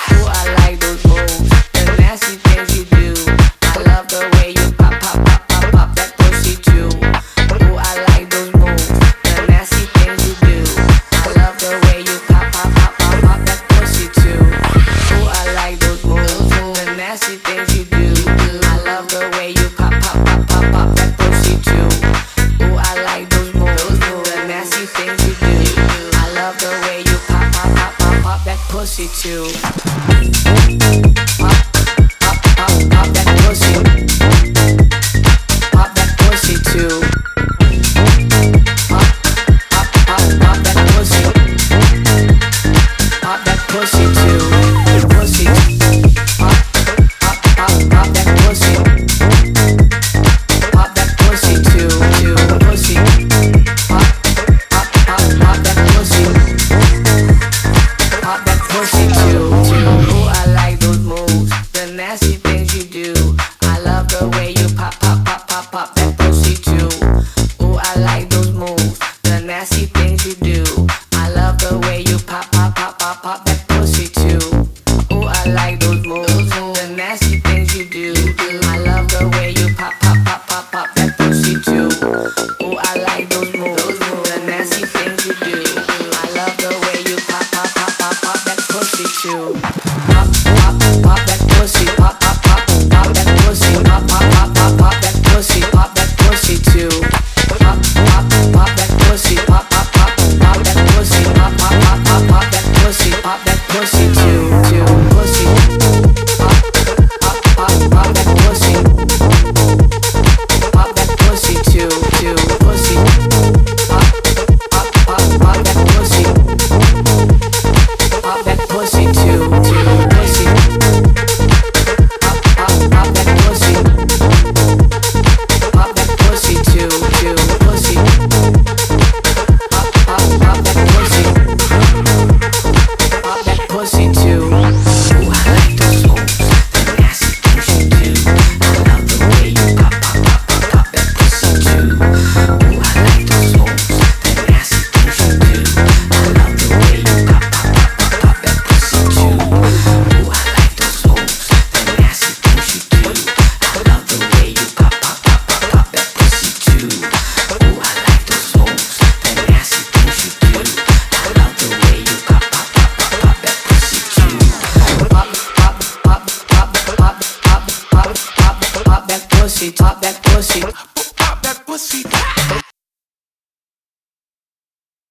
Ooh, I like those moves, the nasty things you do. I love the way you pop, pop, pop, pop, pop that pussy too. Ooh, I like those moves, the nasty things you do. I love the way you pop, pop, pop, pop, pop that pussy too. Ooh, I like those moves, the nasty things you do. I love the way you pop, pop, pop, pop, pop that pussy too. Ooh, I like those moves, the nasty things you do. I love the way you pop, pop, pop, pop, pop that pussy too. Pop, pop, pop, pop that pussy. Pop that pussy too. Pop, pop, pop, pop that pussy. Pop that pussy too. Pussy. Pop, pop, pop, pop that pussy. Pop that pussy too. Pussy. Pop, pop, pop, pop that pussy. Pop that pussy too. Ooh, I like those moves, the nasty things you do. I love the way you pop, pop, pop, pop, pop that pussy too. Ooh, I like those moves, the nasty things you do. I love the way you pop, pop, pop, pop, pop that pussy too. Ooh, I like those moves, the nasty things you do. I love the way you pop, pop, pop, pop, pop that pussy too. Ooh, I like those moves, the nasty things you do. I love the way you pop, pop, pop, pop, pop that pussy too. Pop, pop, pop that pussy, pop, pop, pop, pop that pussy, pop, pop, pop, pop, pop that pussy, pop that pussy too. Pop, pop, pop that pussy, pop, pop, pop, pop that pussy, pop, pop, pop, pop, pop that pussy, pop that pussy too. Pussy. Pop, pop, pop, pop that pussy. Pop that pussy too. Pussy. Pop, pop, pop, pop that pussy. Pop that pussy too. Pussy. Pop, pop, pop that pussy. Pop that pussy too. Pussy. Pop, pop, pop that pussy. Pop that pussy too. Ooh, I like those moves, the nasty things you do. I love the way you pop, pop, pop, pop, pop that pussy too. Ooh, I like those moves, the nasty things you do. I love the way you pop, pop, pop, pop, pop that pussy too. Ooh, I like those moves, the nasty things you do. I love the way you pop, pop, pop, pop, pop that pussy too. Ooh, I like those moves, the nasty things you do. I love the way you pop, pop, pop, pop, pop that pussy too. Pop, pop, pop, pop, pop, pop, pop, pop, pop that pussy, pop that pussy, pop that pussy.